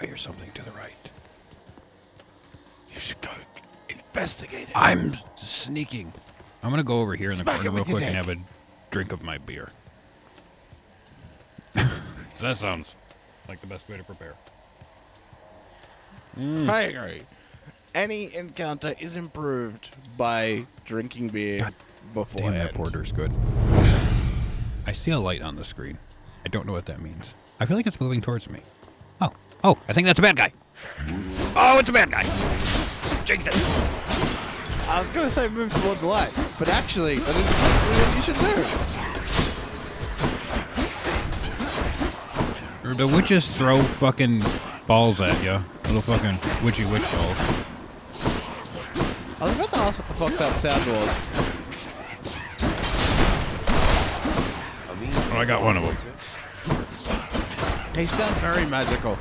I hear something to the right. You should go investigate it. I'm sneaking. I'm gonna go over here in the Smack corner it real with your quick and dick. have a drink of my beer. That sounds like the best way to prepare. I agree. Any encounter is improved by drinking beer God beforehand. Damn, that porter's good. I see a light on the screen. I don't know what that means. I feel like it's moving towards me. Oh, I think that's a bad guy. Oh, it's a bad guy. Jinx it. I was going to say move toward the light, but actually, that is exactly what you should do. Or the witches throw fucking balls at you. Little fucking witchy witch balls. I was about to ask what the fuck that sound was. Oh, I got one of them. They sound very magical.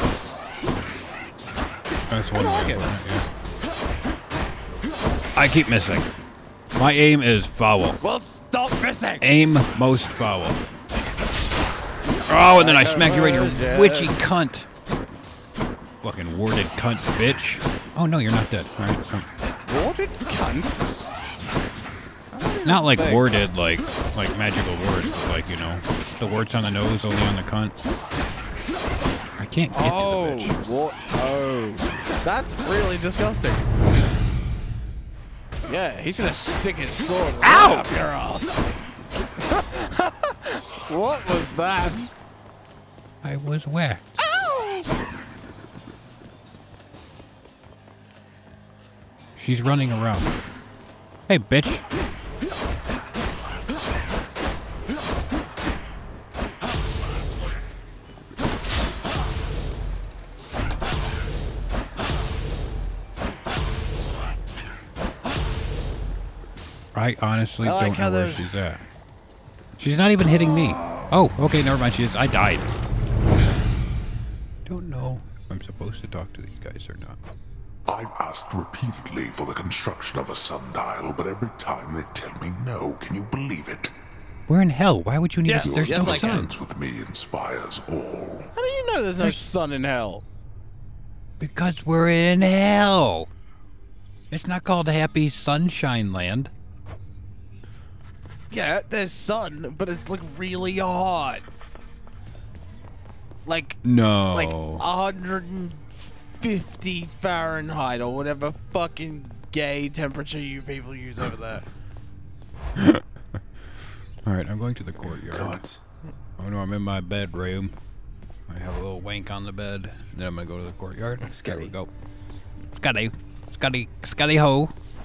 That's one I like way it. to put it, yeah. I keep missing. My aim is foul. Well, stop missing! Aim most foul. Oh, and then I smack you right in your witchy cunt. Fucking warded cunt, bitch. Oh, no, you're not dead. All right. Warded cunt? Not like worded, like magical words, but like, you know, the words on the nose, only on the cunt. I can't get to the bitch. What? Oh, that's really disgusting. Yeah, he's gonna stick his sword right up your ass. What was that? I was whacked. Ow! She's running around. Hey, bitch. I honestly I like don't how know where there's- she's at. She's not even hitting me. Oh, okay, never mind. She is. I died. Don't know if I'm supposed to talk to these guys or not. I've asked repeatedly for the construction of a sundial, but every time they tell me no. Can you believe it? We're in hell. Why would you need Yes, us? There's yes, no I can. sun. Friends with me inspires all. How do you know there's no sun in hell? Because we're in hell. It's not called Happy Sunshine Land. Yeah, there's sun, but it's like really hot. Like No. 150 Fahrenheit or whatever fucking gay temperature you people use over there. All right, I'm going to the courtyard. God. Oh no, I'm in my bedroom. I have a little wank on the bed. Then I'm gonna go to the courtyard. There we go. Scotty ho.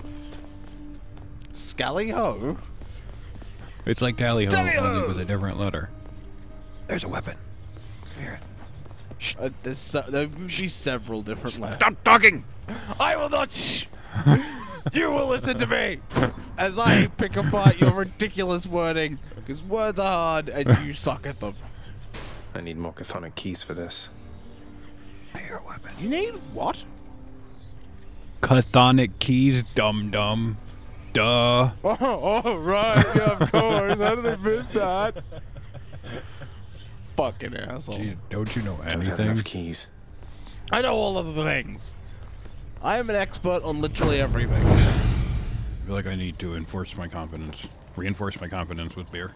Scally ho? It's like tally ho, Tally-ho! only with a different letter. There's a weapon. Here. There would be several different letters. Stop talking. I will not. You will listen to me as I pick apart your ridiculous wording, because words are hard and you suck at them. I need more chthonic keys for this. I hear a weapon. You need what? Chthonic keys, dum dum. Duh. Oh, right, yeah, of course. How did I miss that? Fucking asshole. Gee, don't you know Don't have anything? enough keys. I know all of the things. I am an expert on literally everything. I feel like I need to reinforce my confidence with beer.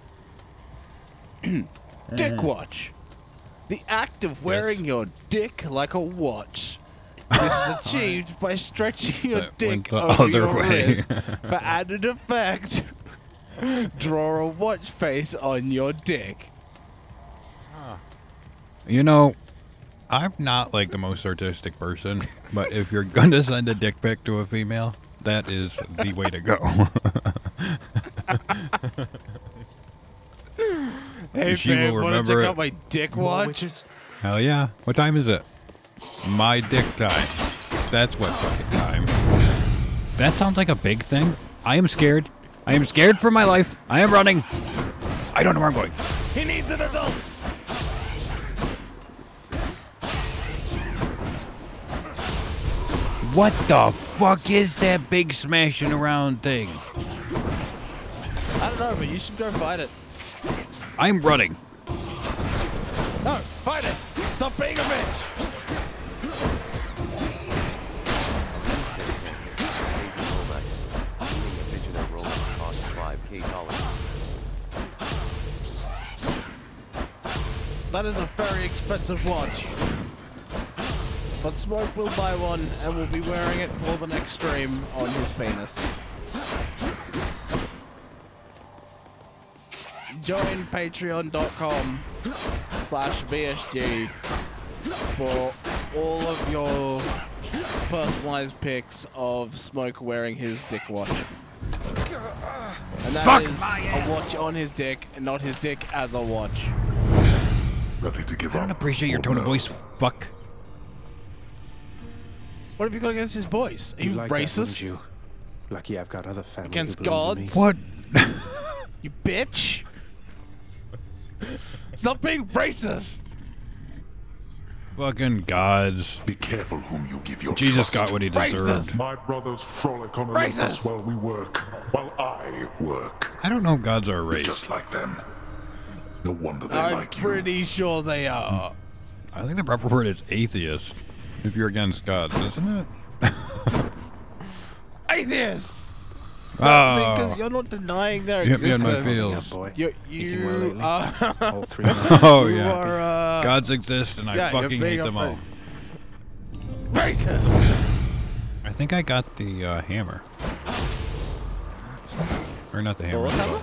Dick watch. The act of wearing your dick like a watch. This is achieved by stretching your That dick went the over other your way. wrist. For added effect, draw a watch face on your dick. You know, I'm not like the most artistic person, but if you're gonna send a dick pic to a female, that is the way to go. Hey, She babe, will wanna remember check it. out my dick More watch? witches? Hell yeah. What time is it? My dick time. That's what fucking time. That sounds like a big thing. I am scared. I am scared for my life. I am running. I don't know where I'm going. He needs an adult. What the fuck is that big smashing around thing? I don't know, but you should go fight it. I'm running. No, fight it. Stop being a bitch. That is a very expensive watch. But Smoke will buy one and will be wearing it for the next stream on his penis. Join patreon.com/BSG for all of your personalized pics of Smoke wearing his dick watch. And that is a watch on his dick and not his dick as a watch. Ready to give I don't up? appreciate your or tone of no? voice, fuck. What have you got against his voice? Are you like that, racist? wouldn't you? Lucky I've got other family Against who believe in me. gods? What? You bitch! Stop being racist! Fucking gods. Be careful whom you give your Jesus trust. got what he deserved. Racist. My brothers frolic on Racist. Olympus while we work, while I work. I don't know if gods are a race. Just like them. No wonder they I'm like you. pretty sure they are. I think the proper word is atheist. If you're against gods, isn't it? Atheist! Oh, Because you're not denying their hit me in existence. my Yeah, feels. boy. You, Eating well you lately? are... All three of them. Oh you yeah. are, Gods exist, and I yeah, you're fucking being hate them all. racist! I think I got the hammer. Or not the hammer. Bullet the hammer? bow.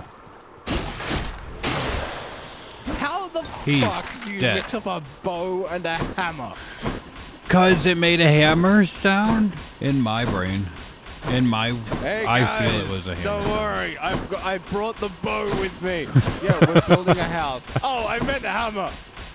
How the He's fuck do you dead. mix up a bow and a hammer? Cause it made a hammer sound in my brain. In my, Hey I guys, feel it was a don't hammer. worry, I brought the bow with me. Yeah, we're building a house. Oh, I meant a hammer.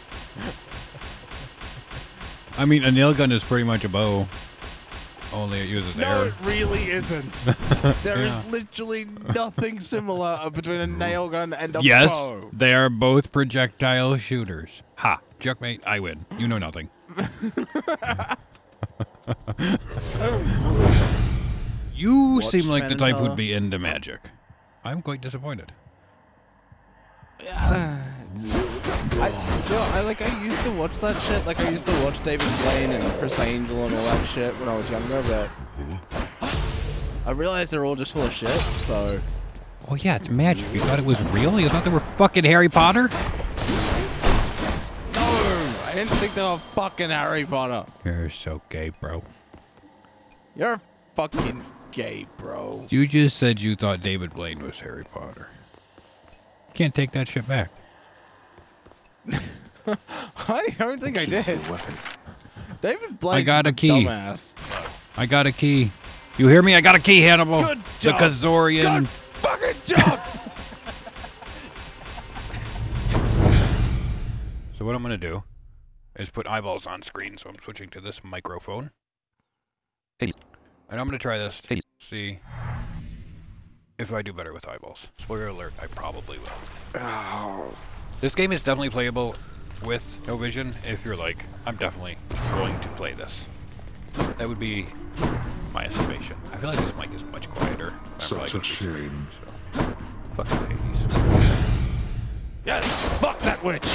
I mean, a nail gun is pretty much a bow. Only it uses No, air. it really isn't. There is Yeah. literally nothing similar between a nail gun and a Yes, bow. they are both projectile shooters. Ha! Checkmate, I win. You know nothing. You seem like the type who'd be into magic. I'm quite disappointed. I used to watch that shit. Like I used to watch David Blaine and Chris Angel and all that shit when I was younger, but I realized they're all just full of shit. So Oh yeah, it's magic. You thought it was real? You thought they were fucking Harry Potter? no, I didn't think they were fucking Harry Potter. You're so gay, bro. You're fucking gay, bro. You just said you thought David Blaine was Harry Potter. Can't take that shit back. I don't think I did. Weapon. David Blaine. I got a key. Dumbass. I got a key. You hear me? I got a key, Hannibal. Good The job. Kazorian. Good fucking job. So what I'm gonna do is put eyeballs on screen. So I'm switching to this microphone. And I'm gonna try this. See if I do better with eyeballs. Spoiler alert: I probably will. Oh. This game is definitely playable with no vision. If you're like, I'm definitely going to play this. That would be my estimation. I feel like this mic is much quieter. I'm probably Such a gonna be shame. so. Fuck the Hades. Yes, fuck that witch.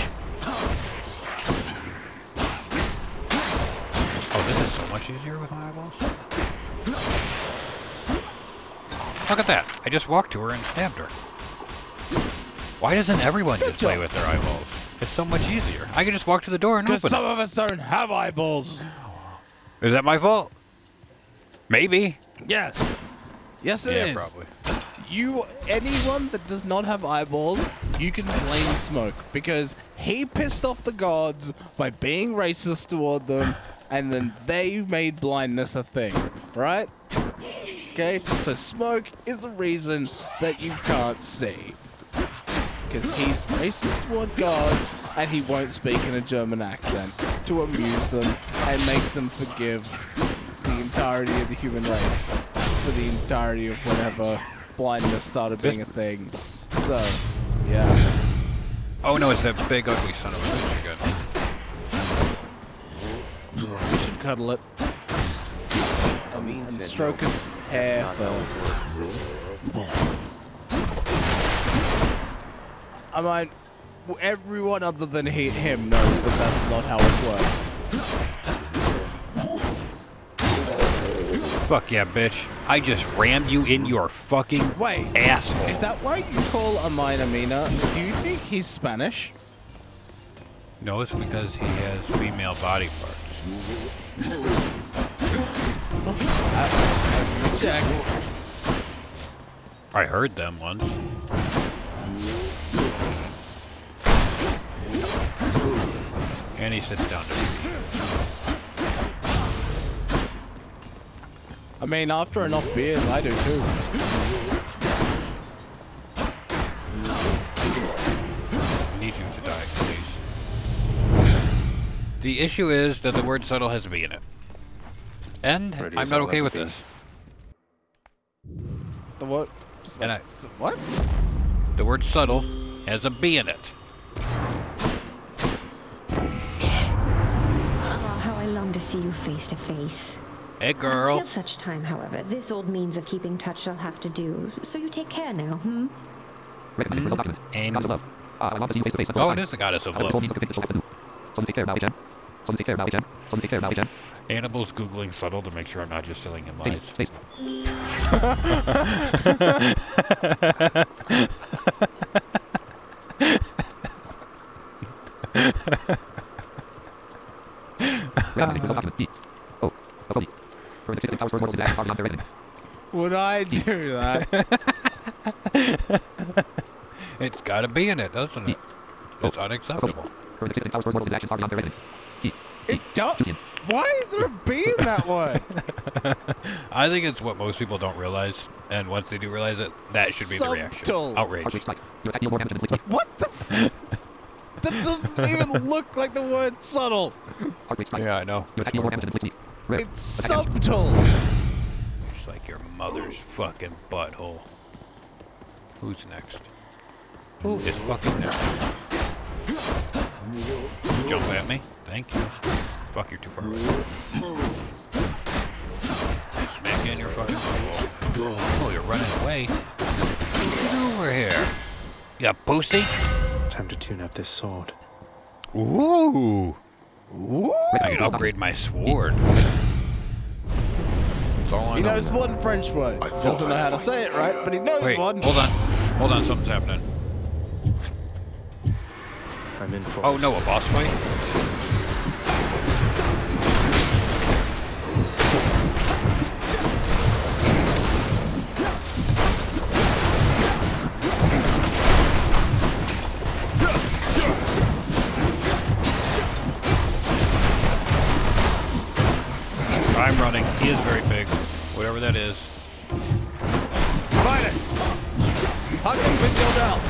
Oh, this is so much easier with my eyeballs. Look at that. I just walked to her and stabbed her. Why doesn't everyone just play with their eyeballs? It's so much easier. I can just walk to the door and Because open some of us don't have eyeballs. it. Is that my fault? Maybe. Yes. Yes, it is. Yeah, probably. Anyone that does not have eyeballs, you can blame Smoke because he pissed off the gods by being racist toward them, and then they made blindness a thing, right? Okay, so Smoke is the reason that you can't see. Because he's racist toward gods, and he won't speak in a German accent to amuse them and make them forgive the entirety of the human race for the entirety of whenever blindness started being a thing. So, yeah. Oh no, it's that big ugly son of a bitch again. We should cuddle it. And stroke its hair. I mean, everyone other than him knows that that's not how it works. Fuck yeah, bitch. I just rammed you in your fucking Wait, asshole. is that why you call a miner Mina? Do you think he's Spanish? No, it's because he has female body parts. Check. I heard them once. And he sits down to me. I mean, after enough beers, I do too. I need you to die, please. The issue is that the word subtle has a B in it. And Ready I'm as not I'll okay ever with be. this. The what? And What? the word subtle has a B in it. Ah, how I long to see you face to face. Hey, girl. Until such time, however, this old means of keeping touch shall have to do. So you take care now, hmm? Recommended result document. And Goddess of love. I want to see you face to face. oh, it is the goddess of love. Someone take care about it, Someone take care about it, Someone take care about it, Hannibal's googling subtle to make sure I'm not just telling him lies. Space. Recommended result document. D. Oh. Authority. For the 6 hours for mortals to act target on their enemy. Would I do that? It's got a B in it, doesn't it? It's unacceptable. For the 6 hours for mortals to act target on their enemy. D. It don't. Why is there a B in that word? I think it's what most people don't realize, and once they do realize it, that should be the reaction. Subtle. Outrage. Heart rate spike. You attack deal more damage than flick. What the? That doesn't even look like the word subtle. Heart rate spike. Yeah, I know. You attack deal more damage than flick. Rare. It's subtle. It's like your mother's fucking butthole. Who's next? Who is fucking next? Jump at me. Thank you. Fuck, you're too far away. Smack you in your fucking butthole. Oh, you're running away. Get over here. You pussy. Time to tune up this sword. Ooh. Ooh. I can upgrade my sword. That's all I He know. knows one French word. I thought Doesn't know I'd how to find say it right, but he knows Wait, one. hold on. Hold on, something's happening. I'm in for Oh no, a boss fight? I'm running. He is very big. Whatever that is. Fight it. Huck him, big down.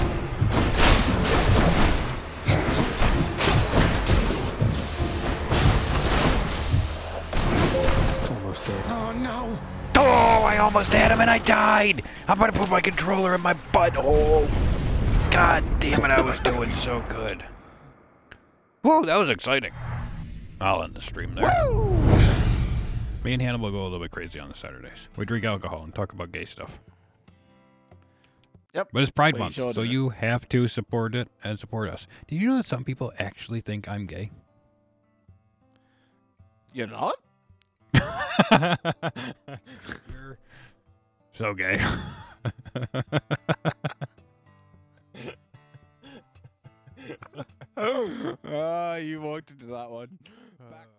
almost there. Oh, I almost had him and I died! I'm gonna put my controller in my butthole. God damn it, I was doing so good. Whoa, that was exciting. I'll end the stream there. Me and Hannibal go a little bit crazy on the Saturdays. We drink alcohol and talk about gay stuff. Yep. But it's Pride We Month, sure so do. you have to support it and support us. Do you know that some people actually think I'm gay? You're not? You're so gay. You walked into that one. Back